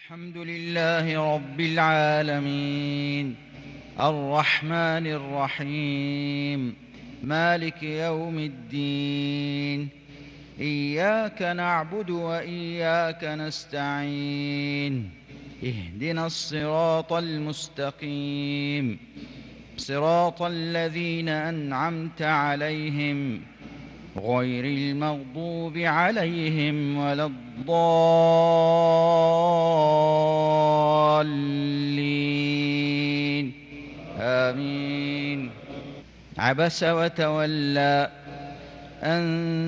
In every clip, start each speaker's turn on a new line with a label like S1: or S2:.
S1: الحمد لله رب العالمين الرحمن الرحيم مالك يوم الدين. إياك نعبد وإياك نستعين. اهدنا الصراط المستقيم، صراط الذين أنعمت عليهم غير المغضوب عليهم ولا الضالين. آمين. عبس وتولى أن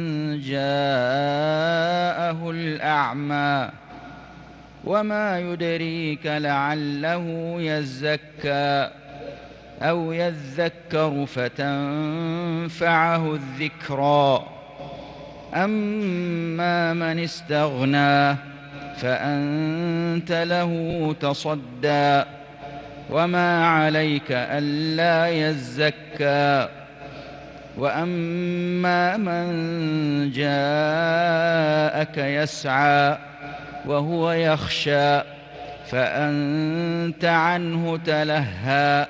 S1: جاءه الأعمى وما يدريك لعله يزكى أو يذكر فتنفعه الذكرى. أما من استغنى فأنت له تصدى وما عليك ألا يزكى. وأما من جاءك يسعى وهو يخشى فأنت عنه تلهى.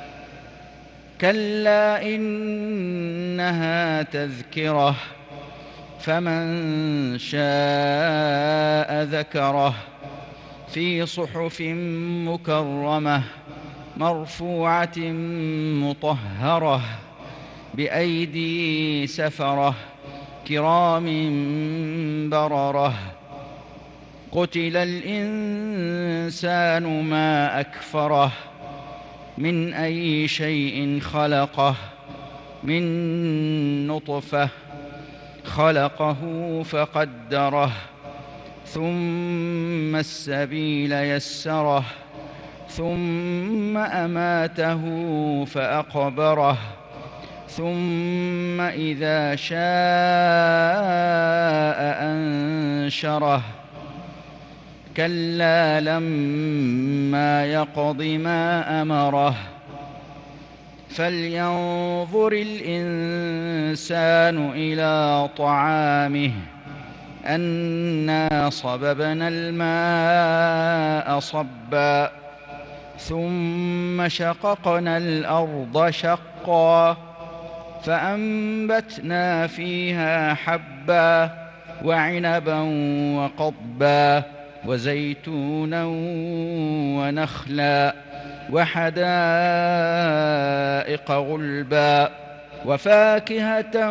S1: كلا إنها تذكرة فمن شاء ذكره في صحف مكرمة مرفوعة مطهرة بأيدي سفرة كرام بررة. قتل الإنسان ما أكفره من أي شيء خلقه من نطفة خلقه فقدره ثم السبيل يسره ثم أماته فأقبره ثم إذا شاء أنشره. كلا لما يقض ما أمره. فلينظر الإنسان إلى طعامه أنا صببنا الماء صبا ثم شققنا الأرض شقا فأنبتنا فيها حبا وعنبا وقضبا وزيتونا ونخلا وحدائق غلبا وفاكهة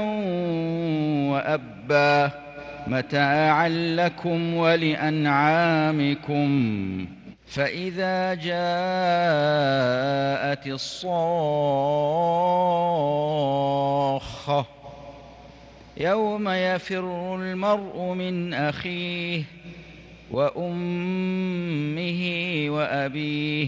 S1: وأبا متاعا لكم ولأنعامكم. فإذا جاءت الصاخة يوم يفر المرء من أخيه وأمه وأبيه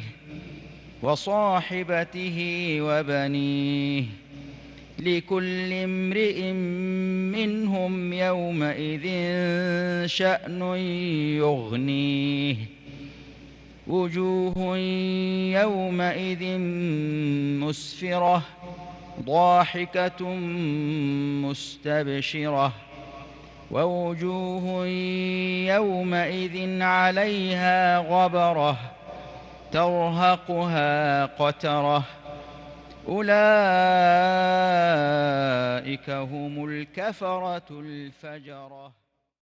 S1: وصاحبته وبنيه لكل امرئ منهم يومئذ شأن يغنيه. وجوه يومئذ مسفرة ضاحكة مستبشرة ووجوه يومئذ عليها غبرة ترهقها قترة. أولئك هم الكفرة الفجرة.